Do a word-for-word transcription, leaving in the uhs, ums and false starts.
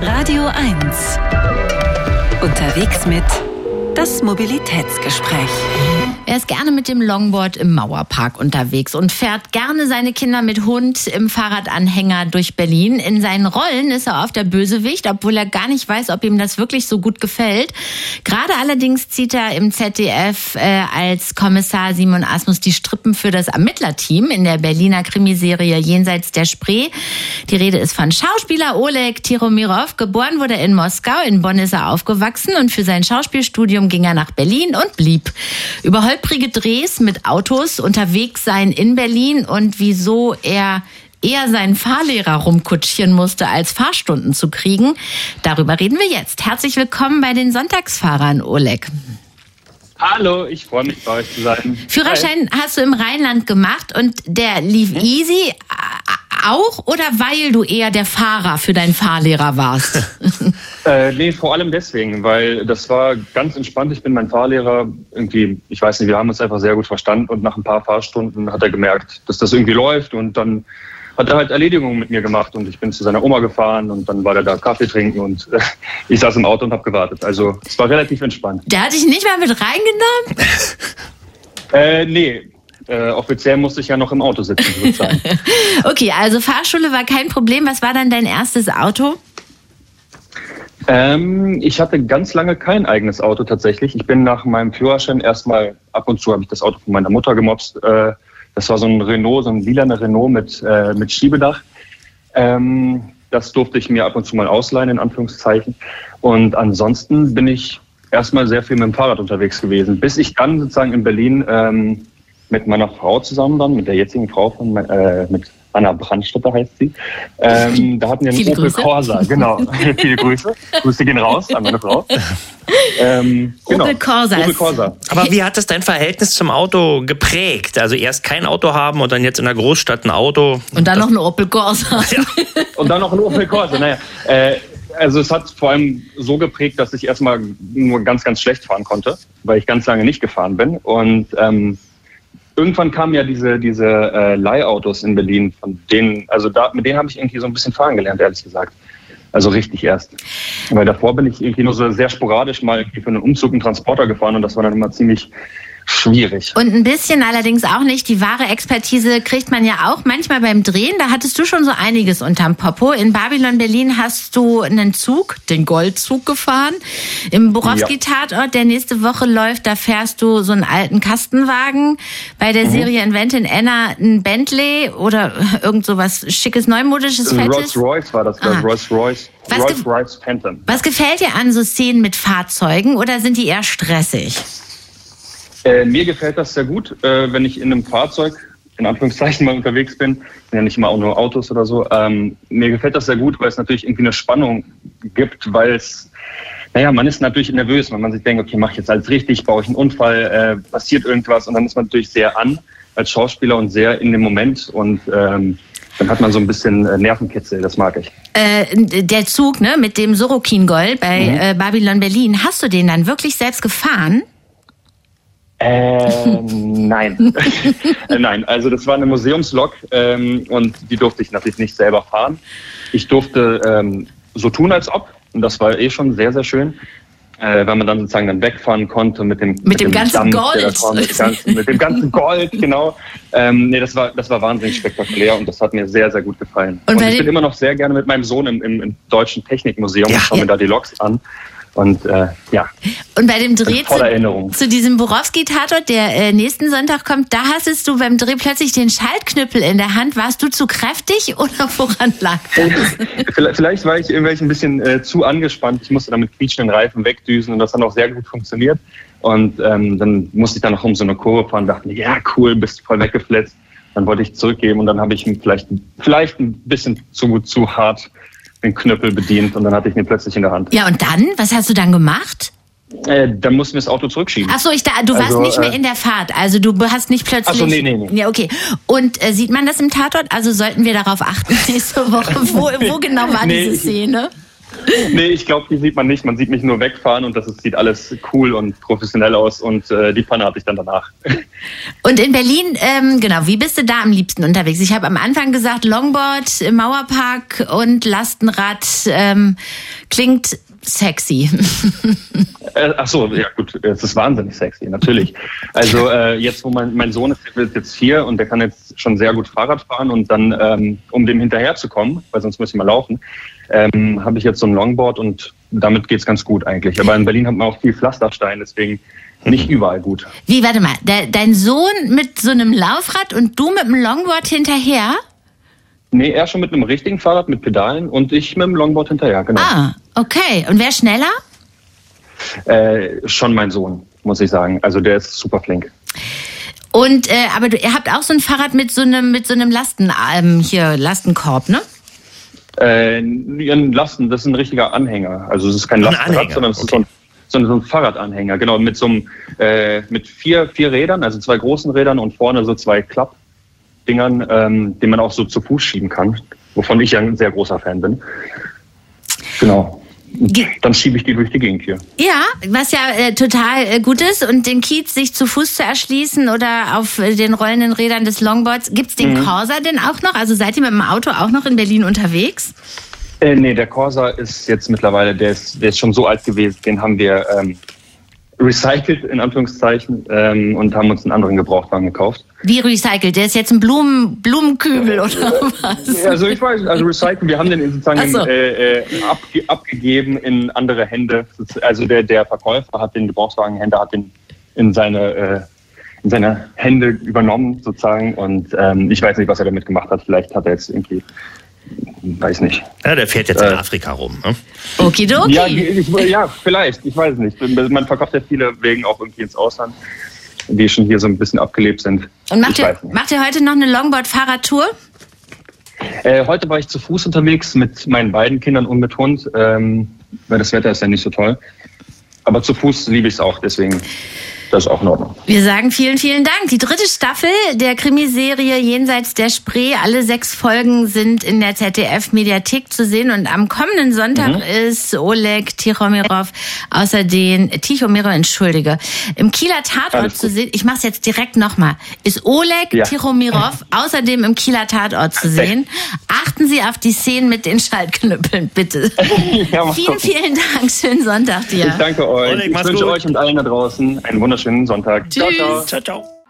Radio eins. Unterwegs mit das Mobilitätsgespräch. Er ist gerne mit dem Longboard im Mauerpark unterwegs und fährt gerne seine Kinder mit Hund im Fahrradanhänger durch Berlin. In seinen Rollen ist er oft der Bösewicht, obwohl er gar nicht weiß, ob ihm das wirklich so gut gefällt. Gerade allerdings zieht er im Z D F äh, als Kommissar Simon Asmus die Strippen für das Ermittlerteam in der Berliner Krimiserie Jenseits der Spree. Die Rede ist von Schauspieler Oleg Tiromirov. Geboren wurde er in Moskau, in Bonn ist er aufgewachsen und für sein Schauspielstudium ging er nach Berlin und blieb. Über holprige Drehs mit Autos, unterwegs sein in Berlin und wieso er eher seinen Fahrlehrer rumkutschieren musste, als Fahrstunden zu kriegen. Darüber reden wir jetzt. Herzlich willkommen bei den Sonntagsfahrern, Oleg. Hallo, ich freue mich, bei euch zu sein. Führerschein Hi. Hast du im Rheinland gemacht und der lief hm? easy auch oder weil du eher der Fahrer für deinen Fahrlehrer warst? äh, nee, vor allem deswegen, weil das war ganz entspannt. Ich bin mein Fahrlehrer irgendwie, ich weiß nicht, wir haben uns einfach sehr gut verstanden und nach ein paar Fahrstunden hat er gemerkt, dass das irgendwie läuft und dann hat er halt Erledigungen mit mir gemacht und ich bin zu seiner Oma gefahren und dann war er da Kaffee trinken und äh, ich saß im Auto und habe gewartet. Also es war relativ entspannt. Der hat dich nicht mal mit reingenommen? äh, nee. Äh, offiziell musste ich ja noch im Auto sitzen, sozusagen. Okay, also Fahrschule war kein Problem. Was war dann dein erstes Auto? Ähm, ich hatte ganz lange kein eigenes Auto tatsächlich. Ich bin nach meinem Führerschein erstmal, ab und zu habe ich das Auto von meiner Mutter gemopst. Äh, das war so ein Renault, so ein lilaner Renault mit, äh, mit Schiebedach. Ähm, das durfte ich mir ab und zu mal ausleihen, in Anführungszeichen. Und ansonsten bin ich erstmal sehr viel mit dem Fahrrad unterwegs gewesen, bis ich dann sozusagen in Berlin ähm, mit meiner Frau zusammen dann, mit der jetzigen Frau von, äh, mit Anna Brandstätter heißt sie. Ähm, da hatten wir einen Opel Corsa, genau. Viele Grüße. Grüße gehen raus an meine Frau. Ähm, genau. Opel Corsa. Opel Corsa. Aber wie hat das dein Verhältnis zum Auto geprägt? Also erst kein Auto haben und dann jetzt in der Großstadt ein Auto. Und dann noch ein Opel Corsa. Ja. Und dann noch ein Opel Corsa, naja. Äh, also es hat vor allem so geprägt, dass ich erstmal nur ganz, ganz schlecht fahren konnte, weil ich ganz lange nicht gefahren bin. Und ähm, irgendwann kamen ja diese, diese äh, Leihautos in Berlin, von denen, also da, mit denen habe ich irgendwie so ein bisschen fahren gelernt, ehrlich gesagt. Also richtig erst. Weil davor bin ich irgendwie nur so sehr sporadisch mal irgendwie für einen Umzug einen Transporter gefahren und das war dann immer ziemlich schwierig. Und ein bisschen allerdings auch nicht. Die wahre Expertise kriegt man ja auch manchmal beim Drehen. Da hattest du schon so einiges unterm Popo. In Babylon Berlin hast du einen Zug, den Goldzug gefahren. Im Borowski-Tatort, der nächste Woche läuft, da fährst du so einen alten Kastenwagen. Bei der mhm. Serie Inventin Anna ein Bentley oder irgend so was schickes, neumodisches, fettes. Rolls-Royce war das, ah. Rolls-Royce. Rolls-Royce Phantom. Was gefällt dir an so Szenen mit Fahrzeugen oder sind die eher stressig? Äh, mir gefällt das sehr gut, äh, wenn ich in einem Fahrzeug, in Anführungszeichen, mal unterwegs bin. Sind ja nicht immer auch nur Autos oder so. Ähm, mir gefällt das sehr gut, weil es natürlich irgendwie eine Spannung gibt, weil es, naja, man ist natürlich nervös, wenn man sich denkt, okay, mache ich jetzt alles richtig, baue ich einen Unfall, äh, passiert irgendwas und dann ist man natürlich sehr an als Schauspieler und sehr in dem Moment und ähm, dann hat man so ein bisschen äh, Nervenkitzel, das mag ich. Äh, der Zug, ne, mit dem Sorokin-Gold bei mhm. äh, Babylon Berlin, hast du den dann wirklich selbst gefahren? Äh, nein. äh, nein, also das war eine Museumslok ähm, und die durfte ich natürlich nicht selber fahren. Ich durfte ähm, so tun, als ob, und das war eh schon sehr, sehr schön, äh, weil man dann sozusagen dann wegfahren konnte mit dem Mit, mit dem, dem ganzen Dampf, Gold. War, mit, dem ganzen, mit dem ganzen Gold, genau. Ähm, nee, das war, das war wahnsinnig spektakulär und das hat mir sehr, sehr gut gefallen. Und, und ich bin immer noch sehr gerne mit meinem Sohn im, im, im Deutschen Technikmuseum und ja, schaue ja. mir da die Loks an. Und äh, ja. Und bei dem Dreh zu, zu diesem Borowski-Tatort, der äh, nächsten Sonntag kommt, da hattest du beim Dreh plötzlich den Schaltknüppel in der Hand. Warst du zu kräftig oder woran lag das? Vielleicht war ich irgendwie ein bisschen äh, zu angespannt. Ich musste dann mit quietschenden Reifen wegdüsen und das hat auch sehr gut funktioniert. Und ähm, dann musste ich dann noch um so eine Kurve fahren und dachte, ja cool, bist voll weggefletzt. Dann wollte ich zurückgeben und dann habe ich ihn vielleicht, vielleicht ein bisschen zu, zu hart den Knüppel bedient und dann hatte ich ihn plötzlich in der Hand. Ja, und dann? Was hast du dann gemacht? Äh, dann mussten wir das Auto zurückschieben. Ach so, ich da, du also, warst nicht mehr äh, in der Fahrt. Also du hast nicht plötzlich... Ach so, nee, nee, nee. Ja, okay. Und äh, sieht man das im Tatort? Also sollten wir darauf achten nächste Woche? Wo, wo genau war nee, diese Szene? Nee, ich glaube, die sieht man nicht. Man sieht mich nur wegfahren und das ist, sieht alles cool und professionell aus und äh, die Panne hatte ich dann danach. Und in Berlin, ähm, genau, wie bist du da am liebsten unterwegs? Ich habe am Anfang gesagt, Longboard im Mauerpark und Lastenrad ähm, klingt sexy. äh, ach so, ja gut, es ist wahnsinnig sexy, natürlich. Also äh, jetzt, wo mein, mein Sohn ist, der ist jetzt vier und der kann jetzt schon sehr gut Fahrrad fahren und dann, ähm, um dem hinterherzukommen, weil sonst müssen wir laufen, ähm, habe ich jetzt so ein Longboard und damit geht's ganz gut eigentlich. Aber in Berlin hat man auch viel Pflasterstein, deswegen nicht überall gut. Wie, warte mal, de, dein Sohn mit so einem Laufrad und du mit einem Longboard hinterher? Nee, er schon mit einem richtigen Fahrrad mit Pedalen und ich mit dem Longboard hinterher, genau. Ah, okay. Und wer schneller? Äh, schon mein Sohn, muss ich sagen. Also der ist super flink. Und äh, aber du, ihr habt auch so ein Fahrrad mit so einem mit so einem Lasten ähm, hier Lastenkorb, ne? Äh, ein Lasten, das ist ein richtiger Anhänger. Also es ist kein Ein Lastenrad, Anhänger, sondern es ist okay. so ein, so ein Fahrradanhänger, genau, mit so einem äh, mit vier vier Rädern, also zwei großen Rädern und vorne so zwei Klappdingern, ähm, den man auch so zu Fuß schieben kann, wovon ich ja ein sehr großer Fan bin. Genau. Ge- Dann schiebe ich die durch die Gegend hier. Ja, was ja äh, total äh, gut ist. Und den Kiez sich zu Fuß zu erschließen oder auf äh, den rollenden Rädern des Longboards. Gibt's den Mhm. Corsa denn auch noch? Also seid ihr mit dem Auto auch noch in Berlin unterwegs? Äh, nee, der Corsa ist jetzt mittlerweile, der ist, der ist schon so alt gewesen, den haben wir ähm, recycelt, in Anführungszeichen, ähm, und haben uns einen anderen Gebrauchtwagen gekauft. Wie recycelt? Der ist jetzt ein Blumen, Blumenkübel oder was? Ja, also ich weiß, also recyceln, wir haben den sozusagen Ach so. äh, äh, abge abgegeben in andere Hände. Also der, der Verkäufer hat den Gebrauchtwagenhändler, hat den in seine, äh, in seine Hände übernommen sozusagen und ähm, ich weiß nicht, was er damit gemacht hat. Vielleicht hat er jetzt irgendwie, weiß nicht. Ja, der fährt jetzt in Äh, Afrika rum. Ne? Okidoki. Ja, ich, ja, vielleicht, ich weiß es nicht. Man verkauft ja viele Wegen auch irgendwie ins Ausland, die schon hier so ein bisschen abgelebt sind. Und macht Ich ihr, weiß nicht. macht ihr heute noch eine Longboard-Fahrradtour? Äh, heute war ich zu Fuß unterwegs mit meinen beiden Kindern und mit Hund, ähm, weil das Wetter ist ja nicht so toll. Aber zu Fuß liebe ich es auch, deswegen das ist auch in Ordnung. Wir sagen vielen, vielen Dank. Die dritte Staffel der Krimiserie Jenseits der Spree. Alle sechs Folgen sind in der Z D F-Mediathek zu sehen. Und am kommenden Sonntag mhm. ist Oleg Tichomirov außerdem, Tichomirov, entschuldige, im Kieler Tatort zu sehen. Ich mach's jetzt direkt nochmal. Ist Oleg ja. Tichomirov außerdem im Kieler Tatort zu sehen. Achten Sie auf die Szenen mit den Schaltknüppeln, bitte. Ja, vielen, vielen Dank. Schönen Sonntag dir. Ich danke euch. Oleg, ich wünsche gut. euch und allen da draußen einen wunderschönen Sonntag. Tschüss. Ciao, ciao. Ciao, ciao.